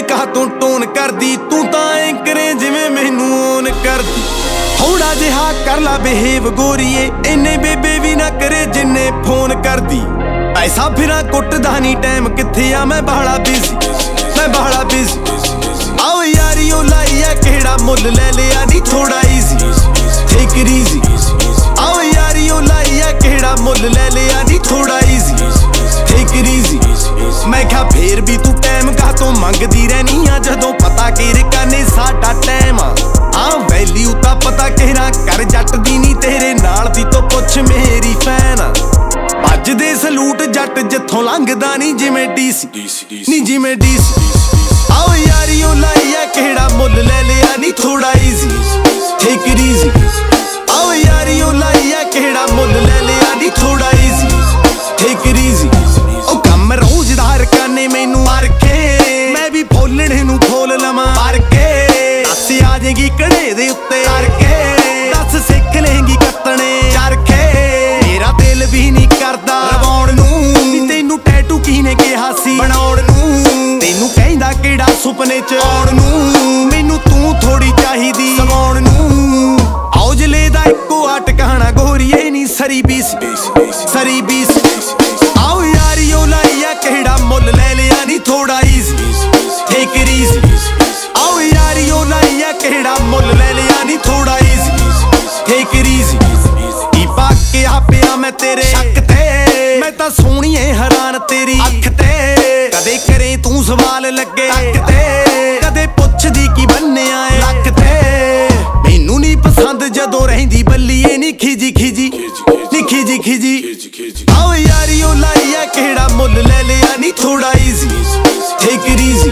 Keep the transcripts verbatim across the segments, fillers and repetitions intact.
ਕਹਾ ਤੂੰ ਟੋਨ ਕਰਦੀ ਤੂੰ ਤਾਂ ਐ ਕਰੇ ਜਿਵੇਂ ਮੈਨੂੰ ਓਨ ਕਰਦੀ ਥੋੜਾ ਜਿਹਾ ਕਰ ਲਾ ਬਿਹੇਵ ਗੋਰੀਏ ਇੰਨੇ ਬੇਬੇ ਵੀ ਨਾ ਕਰੇ ਜਿੰਨੇ ਫੋਨ ਕਰਦੀ ਐਸਾ ਫਿਰਾਂ ਕੁੱਟਦਾ ਨਹੀਂ ਟਾਈਮ ਕਿੱਥੇ ਆ ਮੈਂ ਬਾਹਲਾ ਬਿਜ਼ੀ ਮੈਂ ਬਾਹਲਾ ਬਿਜ਼ੀ ਆਓ ਯਾਰੀ ਉਹ ਲਾਈ ਆ ਕਿਹੜਾ ਮੁੱਲ ਲੈ ਲਿਆ ਨੀ ਥੋੜਾ ਈਜ਼ੀ ਟੇਕ ਇਟ ਈਜ਼ੀ ਆਓ ਯਾਰੀ ਉਹ ਲਾਈ ਆ ਕਿਹੜਾ ਮੁੱਲ ਲੈ ਲਿਆ ਨੀ ਥੋੜਾ ਈਜ਼ੀ ਟੇਕ ਇਟ ਈਜ਼ੀ ਮੈਂ ਕਿਹਾ ਫੇਰ ਵੀ ਤੂੰ ਟਾਈਮ ਕਾਹਤੋਂ ਮੰਗਦੀ ਰਹਿਨੀ ਆ ਜਦੋਂ ਪਤਾ ਕਿਰਕਾ ਨੇ ਸਾਡਾ ਟਾਈਮ ਆ ਹਾਂ ਵੈਲਿਊ ਤਾਂ ਪਤਾ ਕਿਹੜਾ ਕਰ ਜੱਟ ਦੀ ਨੀ ਤੇਰੇ ਨਾਲ ਦੀ ਤੋਂ ਪੁੱਛ ਮੇਰੀ ਫੈਨ ਆ ਭੱਜਦੇ ਸਲੂਟ ਜੱਟ ਜਿੱਥੋਂ ਲੰਘਦਾ ਨੀ ਜਿਵੇਂ ਡੀਸੀ ਨੀ ਜਿਵੇਂ ਡੀਸੀ ਆਓ ਯਾਰੀ ਉਹ ਲਾਈ ਆ ਕਿਹੜਾ ਮੁੱਲ ਲੈ ਲਿਆ ਨੀ ਥੋੜਾ ਈਜ਼ੀ ਟੇਕ ਇਟ ਈਜ਼ੀ ਆਓ ਯਾਰੀ ਉਹ ਲਾਈ ਆ ਕਿਹੜਾ ਮੁੱਲ ਲੈ ਲਿਆ ਨੀ ਥੋੜਾ ਈਜ਼ੀ ਟੇਕ ਇਟ ਈਜ਼ੀ ਉਹ ਕੰਮ ਰੋਜ਼ ਦਾ ਰਕਾਨੇ ਮੈਨੂੰ ਮਾਰ ਕੇ ਮੈਂ ਵੀ ਫੋਲਣੇ ਨੂੰ ਫੋਲ ਲਵਾਂ ਮਾਰ ਕੇ ਦੱਸ ਆ ਜੇਗੀ ਕੜੇ ਦੇ ਉੱਤੇ ਕਰਕੇ ਦੱਸ ਸਿੱਖ ਲੇਂਗੀ ਕੱਤਣੇ ਚਰਖੇ ਮੇਰਾ ਦਿਲ ਵੀ ਨਹੀਂ ਕਰਦਾ ਰਵਾਉਣ ਨੂੰ ਨੀ ਤੈਨੂੰ ਟੈਟੂ ਕਿਹਨੇ ਕਿਹਾ ਸੀ ਬਣਾਉਣ ਨੂੰ ਤੈਨੂੰ ਕਹਿੰਦਾ ਕਿਹੜਾ ਸੁਪਨੇ ਚ ਆਉਣ ਨੂੰ ਮੈਨੂੰ ਤੂੰ ਥੋੜੀ ਚਾਹੀਦੀ ਸਵਾਉਣ ਨੂੰ ਔਜਲੇ ਦਾ ਇੱਕੋ ਆ ਟਿਕਾਣਾ ਗੋਰੀਏ ਨੀ ਸਰੀ ਬੀਸ ਸਰੀ ਬੀਸ ਆਓ ਯਾਰੀ ਉਹ ਲਾਈ ਆ ਕਿਹੜਾ ਮੁੱਲ ਲੈ ਲਿਆ ਨੀ ਥੋੜਾ ਈਜ਼ੀ ਟੇਕ ਇਟ ਈਜ਼ੀ ਆਓ ਯਾਰੀ ਉਹ ਲਾਈ ਆ ਕਿਹੜਾ ਮੁੱਲ ਲੈ ਲਿਆ ਨੀ ਥੋੜਾ ਈਜ਼ੀ ਟੇਕ ਇਟ ਈਜ਼ੀ ਕੀ ਪਾ ਕੇ ਆ ਪਿਆ ਮੈਂ ਤੇਰੇ ਸ਼ੱਕ ਤੇ ਮੈਂ ਤਾਂ ਸੋਹਣੀਏ ਹੈਰਾਨ ਤੇਰੀ ਅੱਖ ਤੇ ਕਦੇ ਕਰੇ ਤੂੰ ਸਵਾਲ ਲੱਗੇ ਅੱਖ ਤੇ ਕਦੇ ਪੁੱਛਦੀ ਕੀ ਬੰਨਿਆ ਏ ਲੱਕ ਤੇ ਮੈਨੂੰ ਨਹੀਂ ਪਸੰਦ ਜਦੋਂ ਰਹਿੰਦੀ ਬੱਲੀਏ ਨੀ ਖਿਜੀ ਖਿਜੀ ਨੀ ਖਿਜੀ ਖਿਜੀ ਆਓ ਯਾਰੀ ਉਹ ਲਾਈ ਆ ਕਿਹੜਾ ਮੁੱਲ ਲੈ ਲਿਆ ਨੀ ਥੋੜਾ ਈਜ਼ੀ ਟੇਕ ਇਟ ਈਜ਼ੀ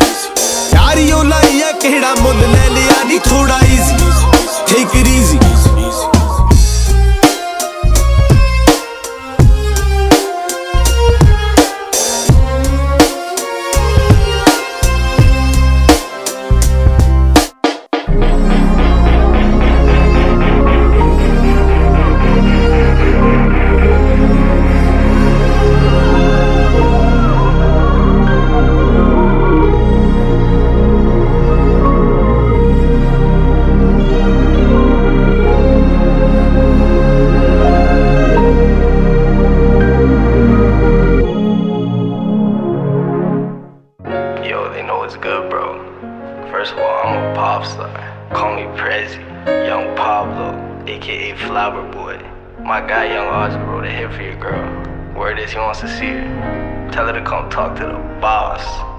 ਯਾਰੀ ਉਹ ਲਾਈ ਆ ਕਿਹੜਾ ਮੁੱਲ ਲੈ ਲਿਆ ਨੀ ਥੋੜਾ easy take it easy What's good, bro? First of all, I'm a pop star. Call me Prezi, Young Pablo, aka Flower Boy. My guy Young Oz wrote a hit for your girl. Word is he wants to see her. Tell her to come talk to the boss.